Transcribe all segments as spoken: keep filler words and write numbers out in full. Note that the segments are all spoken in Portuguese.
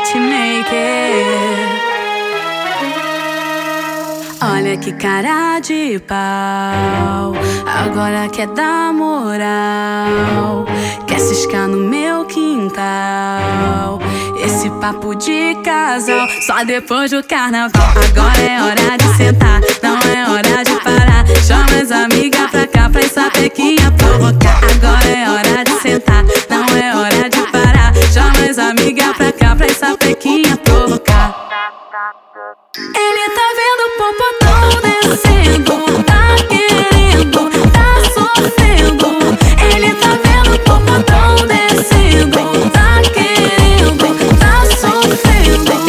Hitmaker. Olha que cara de pau, agora quer dar moral, quer ciscar no meu quintal. Esse papo de casal, só depois do carnaval. Agora é hora de sentar, não é hora de parar. Chama as amigas pra cá pra essa pequinha provocar. Agora é hora de sentar, não é hora de parar. Chama as amigas pra cá pra essa pequinha provocar. Ele tá vendo o popotão descendo, tá querendo, tá sofrendo. Ele tá vendo o popotão descendo, tá querendo, tá sofrendo.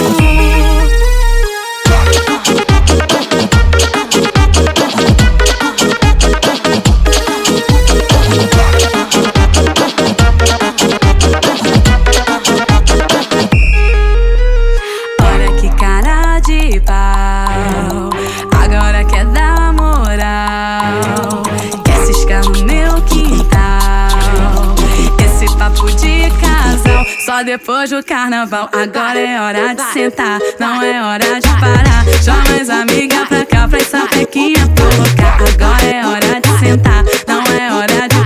Olha que cara de pau, agora quer dar moral, quer ciscar no meu quintal. Esse papo de casal, só depois do carnaval. Agora é hora de sentar, não é hora de parar. Chama as amigas pra cá pra essa pequinha provocar. Agora é hora de sentar, não é hora de